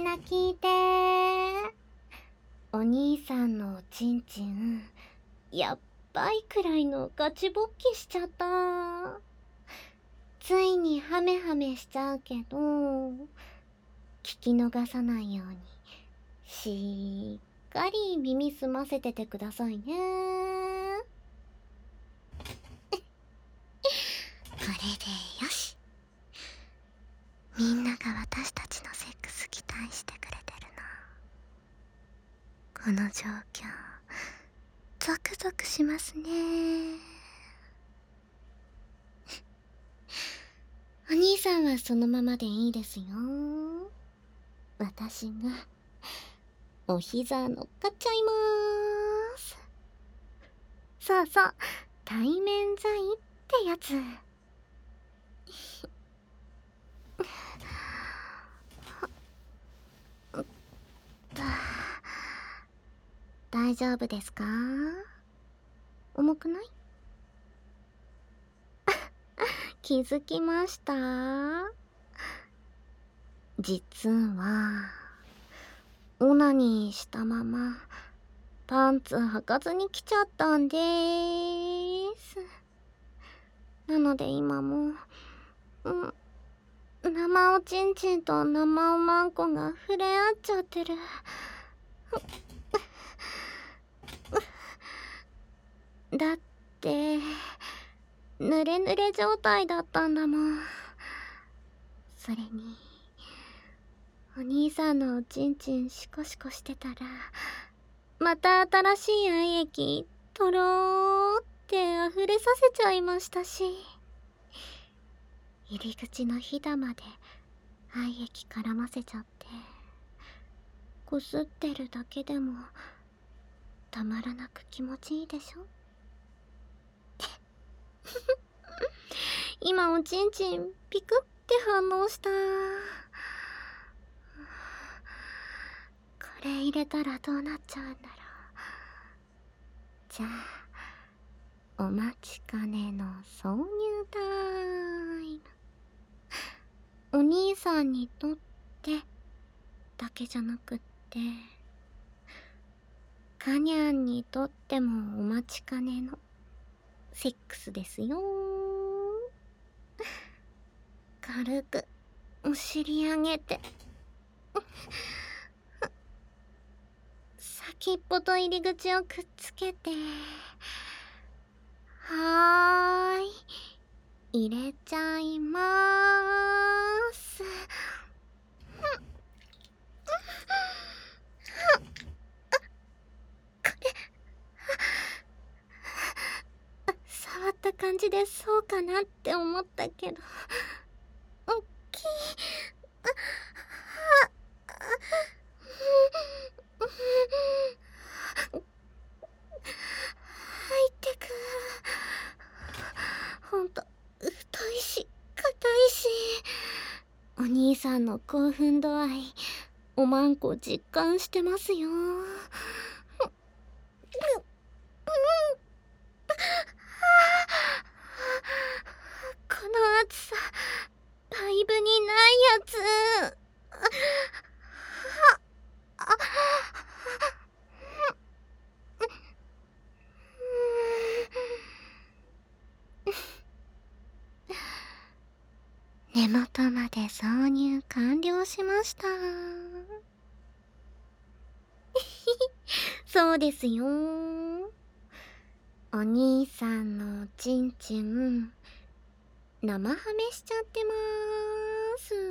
ら聞いて。お兄さんのおちんちん、やっばいくらいのガチ勃起しちゃった。ついにハメハメしちゃうけど、聞き逃さないようにしっかり耳澄ませててくださいね。これでよし。みんなが私たちのセックス期待してくれてるな。この状況ゾクゾクしますね。お兄さんはそのままでいいですよ。私がお膝乗っかっちゃいまーす。そうそう、対面剤ってやつ。大丈夫ですか？重くない？気づきました？実はオナニーしたままパンツ履かずに来ちゃったんでーす。なので今も生おちんちんと生おまんこが触れ合っちゃってる。だって濡れ濡れ状態だったんだもん。それにお兄さんのおちんちんシコシコしてたら、また新しい愛液とろーって溢れさせちゃいましたし、入り口のひだまで愛液絡ませちゃって、こすってるだけでもたまらなく気持ちいいでしょ。今おちんちんピクって反応した。これ入れたらどうなっちゃうんだろう。じゃあお待ちかねの挿入タイム。お兄さんにとってだけじゃなくって、カニャンにとってもお待ちかねのセックスですよ。軽くお尻上げて、先っぽと入り口をくっつけて、はーい、入れちゃいまーす。触った感じでそうかなって思ったけど、おっきい。入ってく。ほんと太いし硬いし、お兄さんの興奮度合いおまんこ実感してますよ。この厚さパイブにないやつ。根元まで挿入完了しました。そうですよ。お兄さんのおちんちん生ハメしちゃってまーす。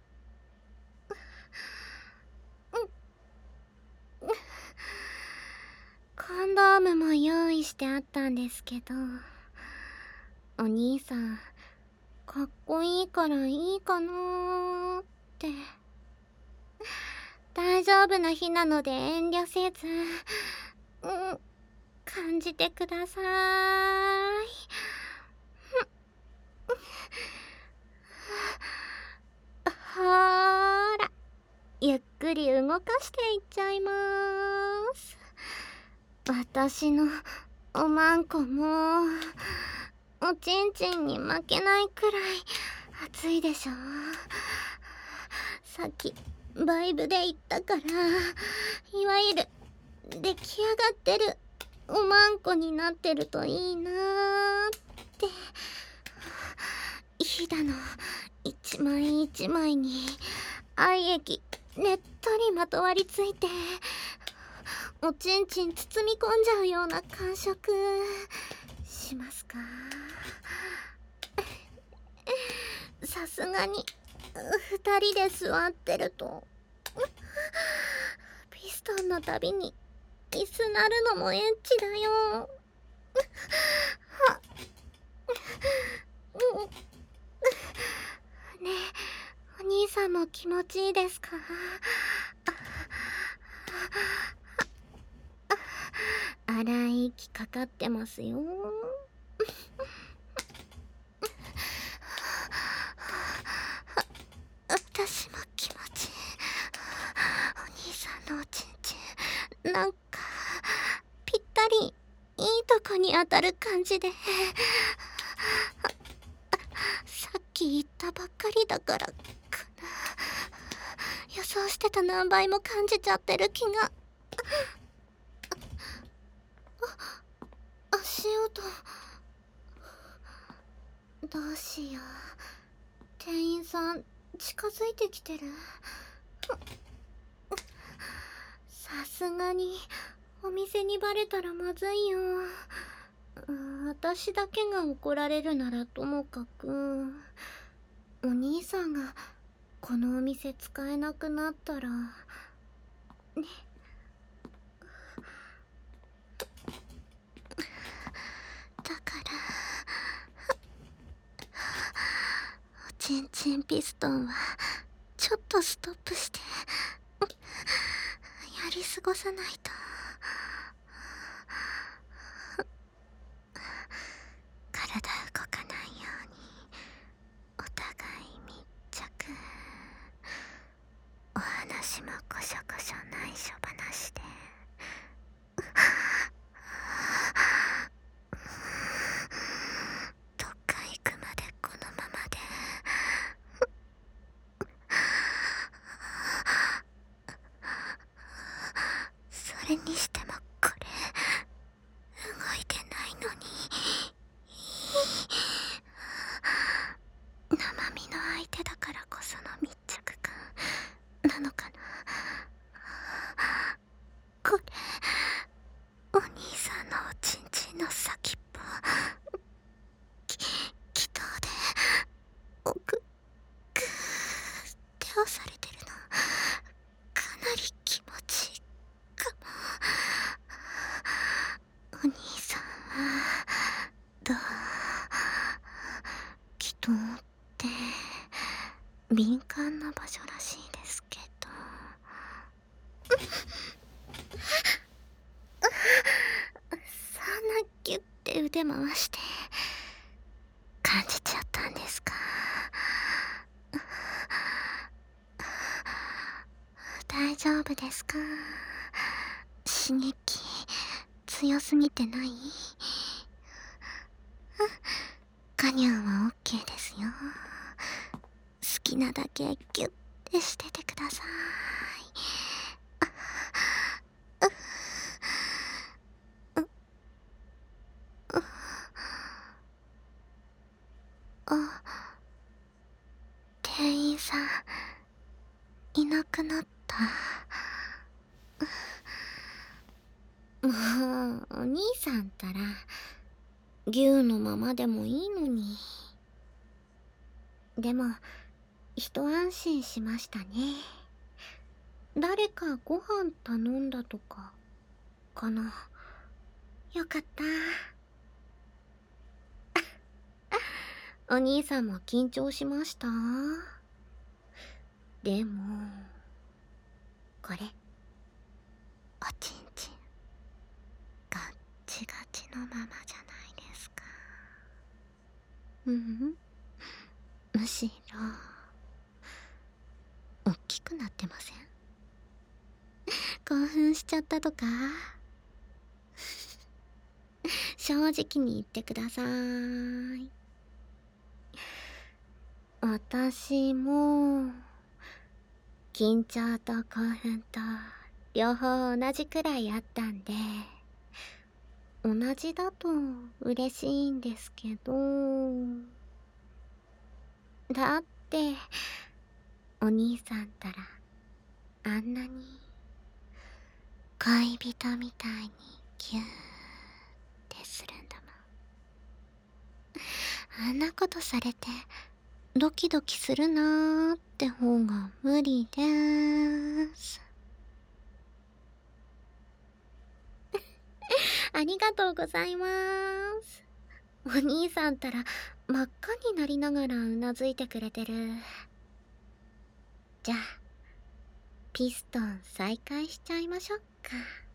コンドームも用意してあったんですけど、お兄さんかっこいいからいいかなーって。大丈夫な日なので遠慮せず、感じてくださーい。ほーら、ゆっくり動かしていっちゃいまーす。私のおまんこもおちんちんに負けないくらい熱いでしょ。先バイブで言ったから、いわゆる出来上がってるおまんこになってるといいなーって。ヒダの一枚一枚に愛液ねっとりまとわりついて、おちんちん包み込んじゃうような感触しますか？さすがに二人で座ってるとピストンのたびに椅子なるのもエッチだよ。ねえ、お兄さんも気持ちいいですか？荒い息かかってますよ。私も気持ちいい。お兄さんのおちんちん、なんかぴったりいいとこに当たる感じで、さっき言ったばっかりだからかな。予想してた何倍も感じちゃってる気が。足音。どうしよう。店員さん近づいてきてる。さすがにお店にバレたらまずいよ。私だけが怒られるならともかく、お兄さんがこのお店使えなくなったらね。だからおちんちんピストンはちょっとストップしてやり過ごさないと。体動かないようにお互い密着。お話もこしょこしょ内緒話で。どっか行くまでこのままで。それにしてもこれ動いてないのに生身の相手だからこその密着感なのかな。これお兄さんのおちんちんの先っぽ気筒で奥グーって押されてるのかなり気持ちいいかも。お兄さんはどう？気筒って敏感な場所らしいですけど。そんなギュッて腕回して感じちゃったんですか？大丈夫ですか？刺激強すぎてない？ガニャンは OK ですよ。好きなだけギュッてしててください。あ、店員さんいなくなった。もうお兄さんったら牛のままでもいいのに。でも一安心しましたね。誰かご飯頼んだとかかな。よかった。お兄さんも緊張しました？でもこれおちんちんガッチガチのままじゃないですか。むしろ大きくなってません？興奮しちゃったとか？正直に言ってください。私も気緊張と興奮と両方同じくらいあったんで、同じだと嬉しいんですけど、だってお兄さんたらあんなに恋人みたいにキューってするんだもん。あんなことされてドキドキするなーって方が無理でーす。ありがとうございます。お兄さんたら真っ赤になりながらうなずいてくれてる。じゃあピストン再開しちゃいましょうか。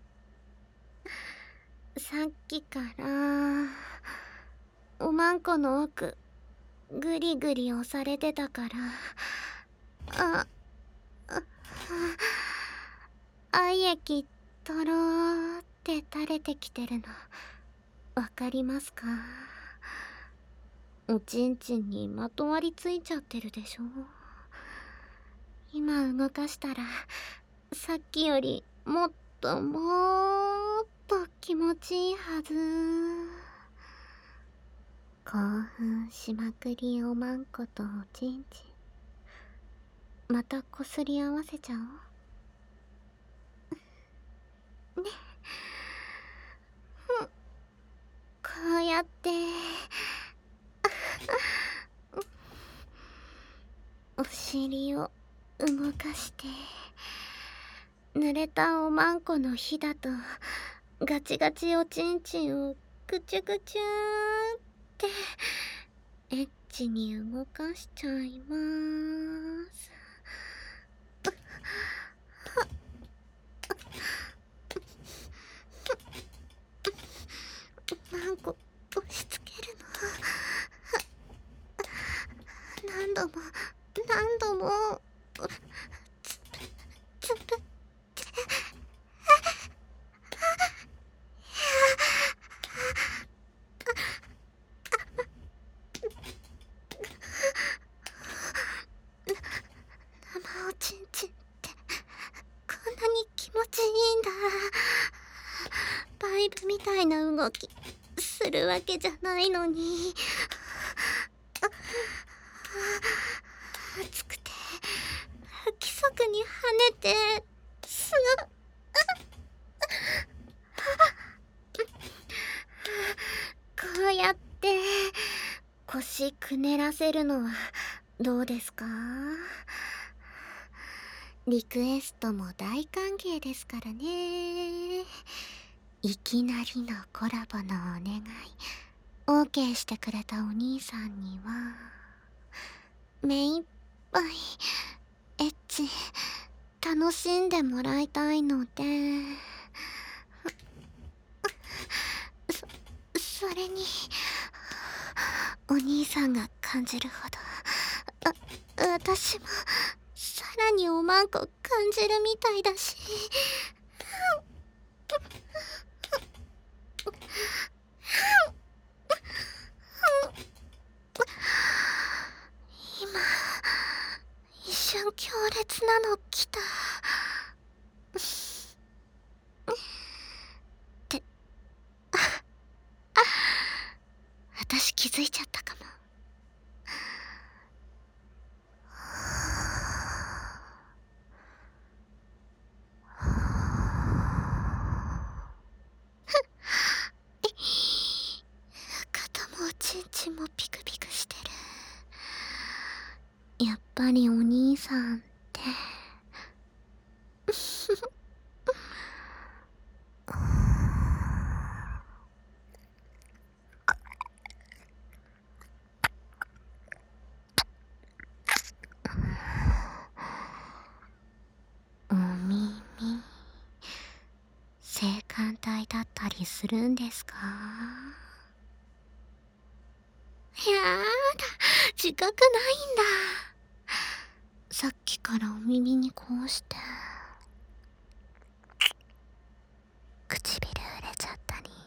さっきからおまんこの奥ぐりぐり押されてたから、愛液とろーって垂れてきてるのわかりますか？おちんちんにまとわりついちゃってるでしょ。今動かしたらさっきよりもっと気持ちいいはず。興奮しまくりおまんことおちんちん、またこすり合わせちゃおうね。こうやってお尻を動かして濡れたおまんこのひだとガチガチおちんちんをぐちゅぐちゅーってエッチに動かしちゃいまーす。なんこ押し付けるの何度も何度もつぶって生おちんちんってこんなに気持ちいいんだ。バイブみたいな動きするわけじゃないのに熱くて不規則に跳ねてすぐこうやって腰くねらせるのはどうですか？リクエストも大歓迎ですからね。いきなりのコラボのお願い OK してくれたお兄さんには目いっぱいエッチ楽しんでもらいたいので、それにお兄さんが感じるほど私もさらにおまんこ感じるみたいだし、今一瞬強烈なの来たって私気づいちゃったかも。肩もおちんちんもピクピクしてる。やっぱりお兄さんってお耳性感帯だったりするんですか？やだ、自覚ないんだ。さっきからお耳にこうして唇触れちゃったり。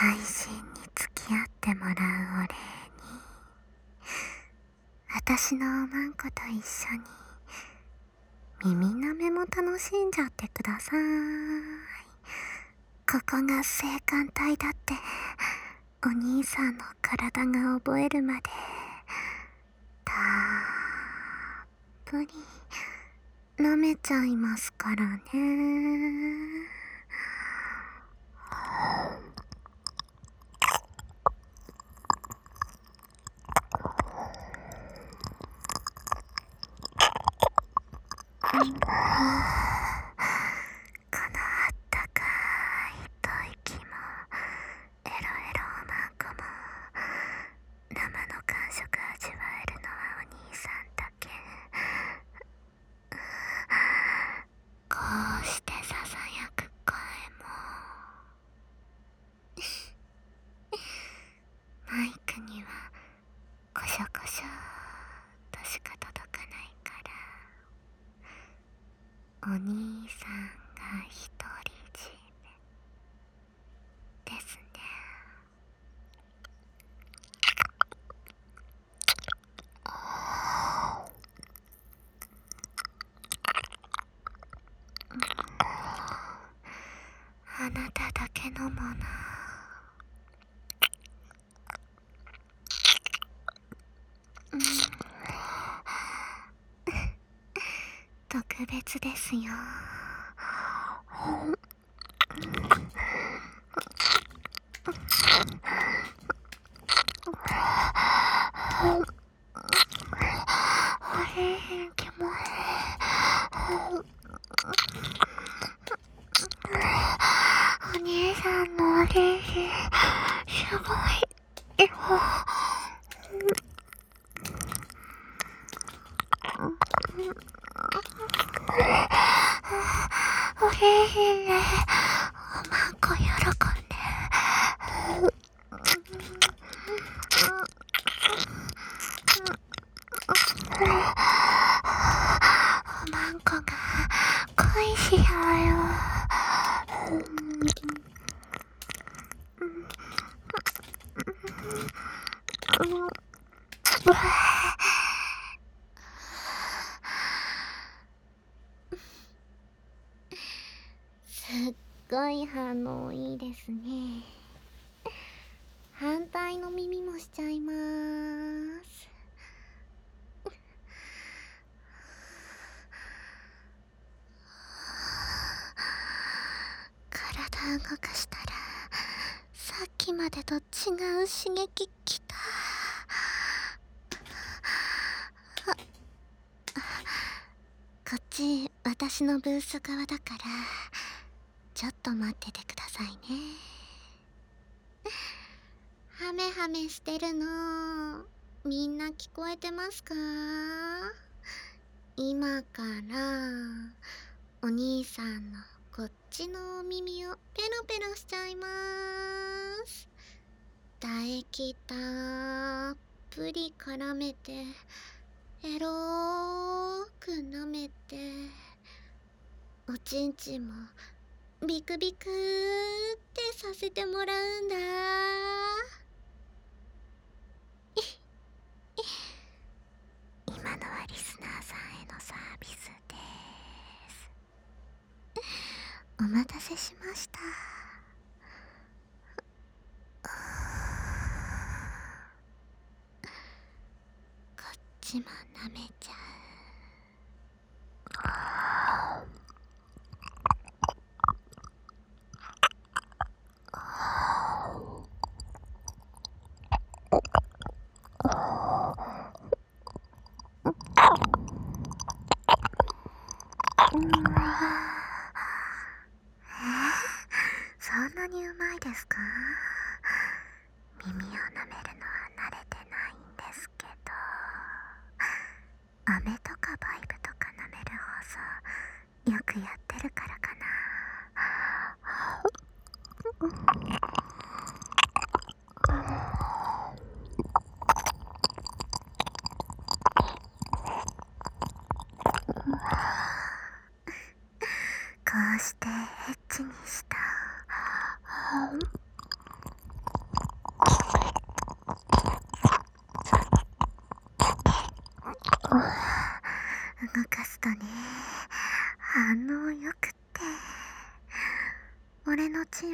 配信に付き合ってもらうお礼に、私のおまんこと一緒に耳舐めも楽しんじゃってください。ここが性感帯だってお兄さんの体が覚えるまでたっぷり舐めちゃいますからね。このあったかい吐息もエロエロおまんこも生の感触味わえるのはお兄さんだけ。こうしてささやく声もマイクにはコショコショとしか届かないからお兄さんが一人占めですね。あなただけのもの特別ですよ。あれ、キモい。お兄さんのお礼すごいよ。お礼ね、おまんこ喜んで。おまんこが恋しようよ。すっごい反応いいですね。反対の耳もしちゃいます。体動かしたらさっきまでと違う刺激きた。こっち私のブース側だからちょっと待っててくださいね。ハメハメしてるのみんな聞こえてますか？今からお兄さんのこっちのお耳をペロペロしちゃいます。唾液たっぷり絡めてエローく舐めておちんちんもビクビクってさせてもらうんだ。今のはリスナーさんへのサービスです。お待たせしました。こっちも舐めちゃう。そんなにうまいですか？耳を舐めるのは慣れてないんですけど、飴とかバイブとか舐める放送よくやってるからかな。こうしてエッチにした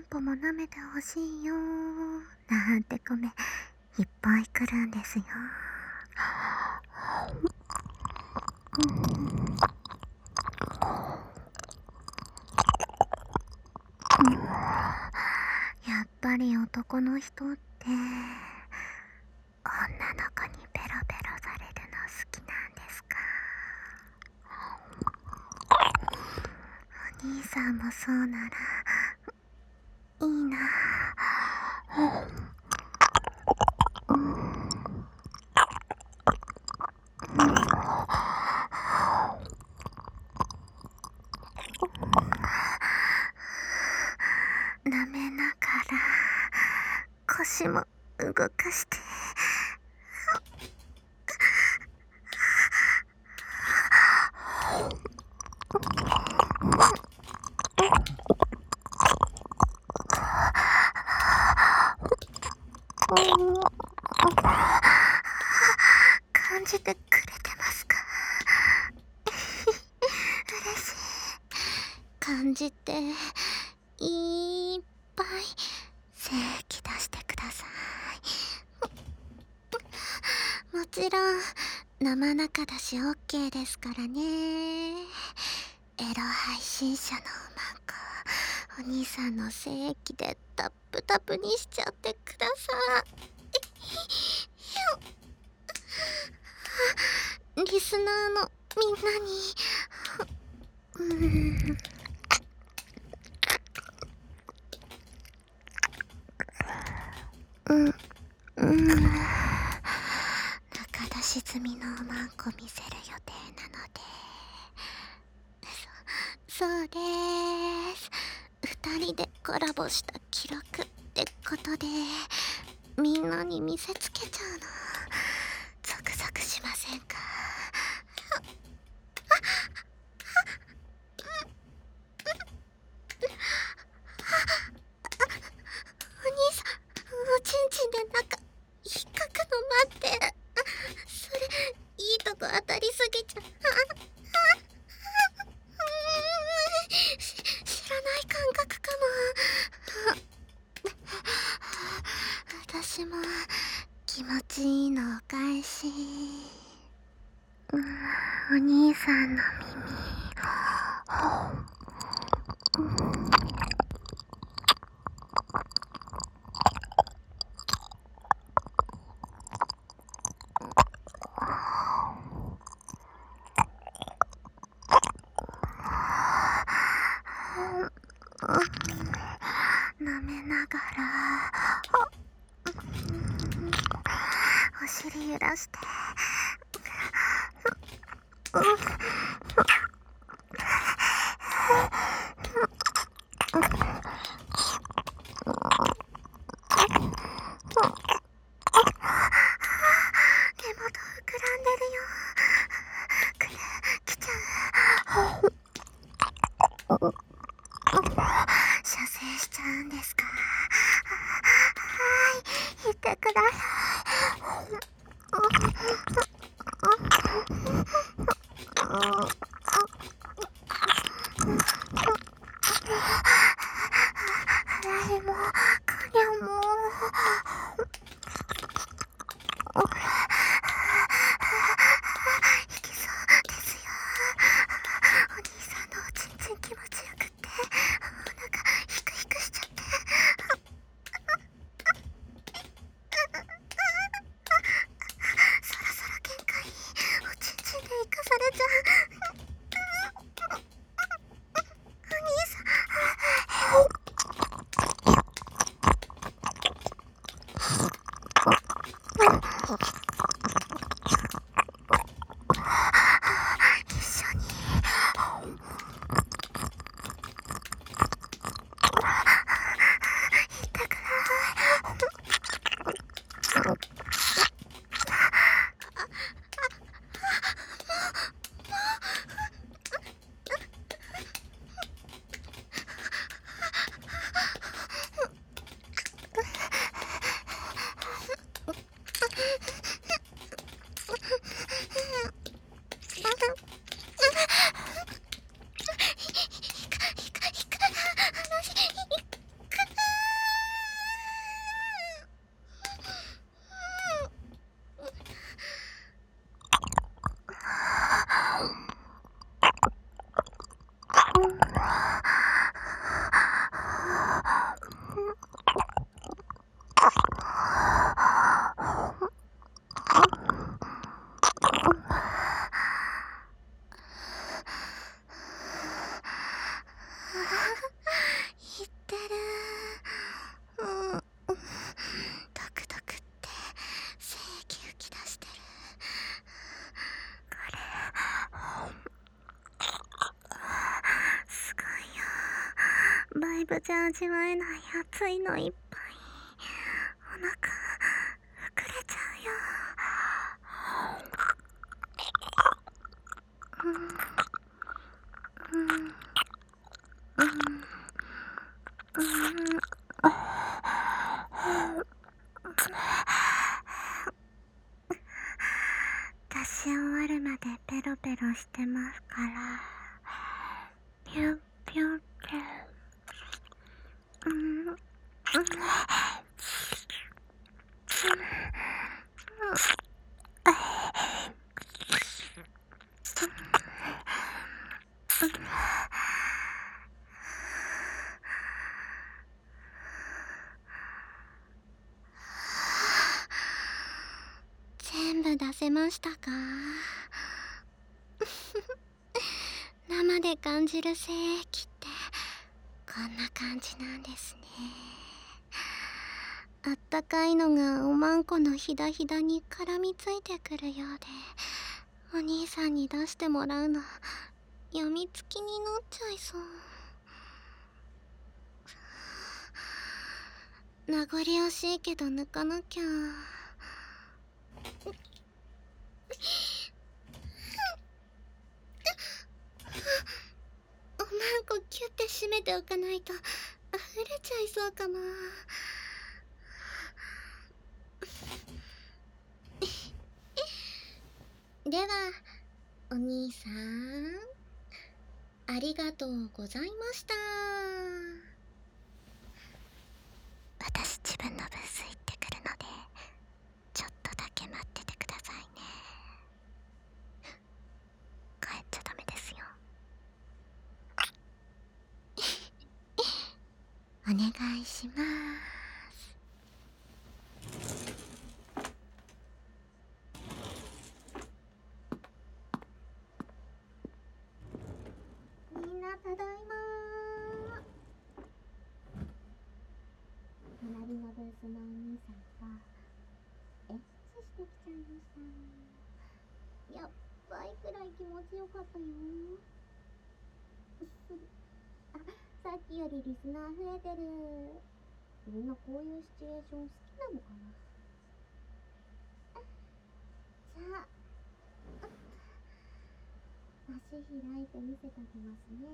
ぽも舐めてほしいよなんてコメいっぱい来るんですよ。やっぱり男の人って女の子にペロペロされるの好きなんですか？お兄さんもそうならいいな。舐めながら腰も動かして。感じてくれてますか？嬉しい。感じていっぱい精液出してください。もちろん生中だし OK ですからね。エロ配信者のマンコ、お兄さんの精液でタップタプにしちゃってください。リスナーのみんなに中出し済みのマンコ見せる予定なので。そうでーす。2人でコラボした記録ってことでみんなに見せつけちゃうのゾクゾクしませんか？お兄さん、おちんちんで中引っかくの待って。それいいとこ当たりすぎちゃ知らない感覚かも。私も気持ちいいのお返し。お兄さんの耳舐めながらお尻揺らして手元膨らんでるよ。来ちゃう。射精しちゃうんですか？はい、言ってください。腹へもかにゃもいきそうですよ。お兄さんのおちんちん気持ちよくってお腹ヒクヒクしちゃって。そろそろ限界おちんちんで生かされちゃう。お兄さんブじゃ味わえない熱いのいっぱい。お腹膨れちゃうよ。出し終わるまでペロペロしてますから。ピュッピュッピュッ。全部出せましたか？生で感じる精液ってこんな感じなんですね。あったかいのがおまんこのひだひだに絡みついてくるようで、お兄さんに出してもらうのやみつきになっちゃいそう。名残惜しいけど抜かなきゃ。おまんこキュッて締めておかないと溢れちゃいそうかも。ではお兄さん、ありがとうございました。私自分のブース行ってくるのでちょっとだけ待っててくださいね。帰っちゃダメですよ。お願いします。みんなただいまー。隣のブースのお兄さんとエッチしてきちゃいました。やっばいくらい気持ちよかったよ。あ、さっきよりリスナー増えてる。みんなこういうシチュエーション好きなのかな。じゃあ足開いて見せてあげますね。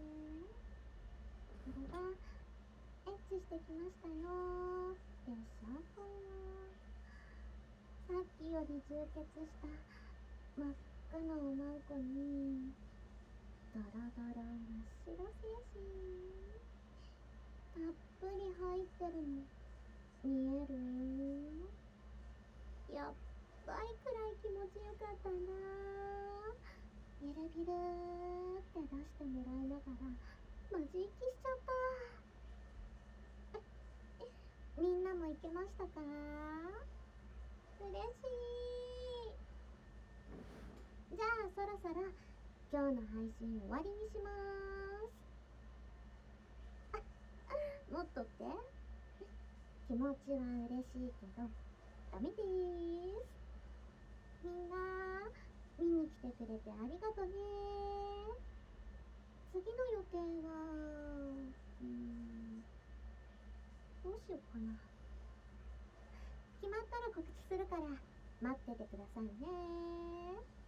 これがエッチしてきましたよでしょ。さっきより充血した真っ赤なおまんこにドロドロ真っ白精子たっぷり入ってるの見える？やっばいくらい気持ちよかったんだ。ビルビルって出してもらいながらマジ息しちゃった。みんなもいけましたか？嬉しい。じゃあそろそろ今日の配信終わりにしまーす。もっとって気持ちは嬉しいけどダメでーす。みんな見に来てくれてありがとね。次の予定はどうしようかな。決まったら告知するから待っててくださいね。